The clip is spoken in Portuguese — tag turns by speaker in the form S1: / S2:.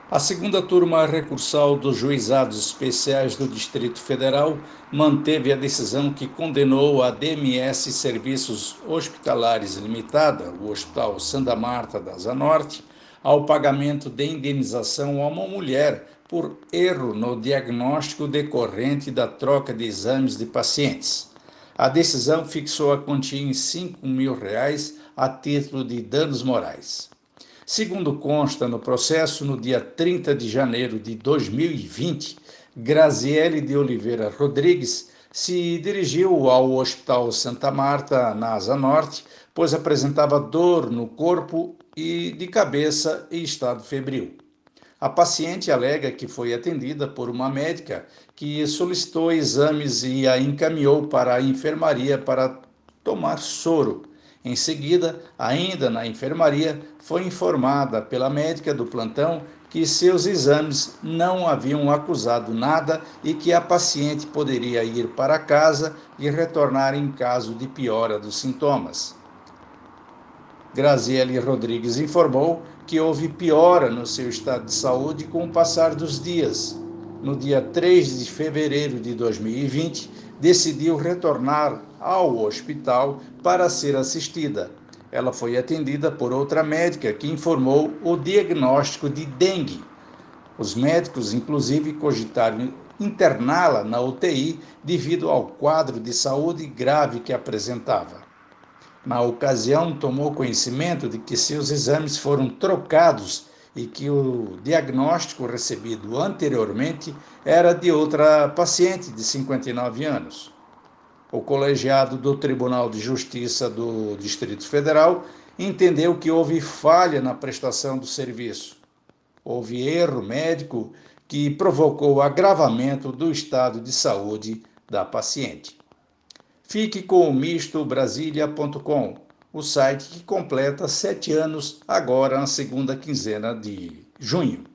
S1: A segunda turma recursal dos Juizados Especiais do Distrito Federal manteve a decisão que condenou a DMS Serviços Hospitalares Limitada, o Hospital Santa Marta da Asa Norte, ao pagamento de indenização a uma mulher por erro no diagnóstico decorrente da troca de exames de pacientes. A decisão fixou a quantia em R$ 5.000 a título de danos morais. Segundo consta no processo, no dia 30 de janeiro de 2020, Graziele de Oliveira Rodrigues se dirigiu ao Hospital Santa Marta, na Asa Norte, pois apresentava dor no corpo e de cabeça e estado febril. A paciente alega que foi atendida por uma médica que solicitou exames e a encaminhou para a enfermaria para tomar soro. Em seguida, ainda na enfermaria, foi informada pela médica do plantão que seus exames não haviam acusado nada e que a paciente poderia ir para casa e retornar em caso de piora dos sintomas. Graziele Rodrigues informou que houve piora no seu estado de saúde com o passar dos dias. No dia 3 de fevereiro de 2020, decidiu retornar ao hospital para ser assistida. Ela foi atendida por outra médica que informou o diagnóstico de dengue. Os médicos, inclusive, cogitaram interná-la na UTI devido ao quadro de saúde grave que apresentava. Na ocasião, tomou conhecimento de que seus exames foram trocados e que o diagnóstico recebido anteriormente era de outra paciente de 59 anos. O colegiado do Tribunal de Justiça do Distrito Federal entendeu que houve falha na prestação do serviço. Houve erro médico que provocou o agravamento do estado de saúde da paciente. Fique com o mistobrasilia.com, o site que completa 7 anos agora na segunda quinzena de junho.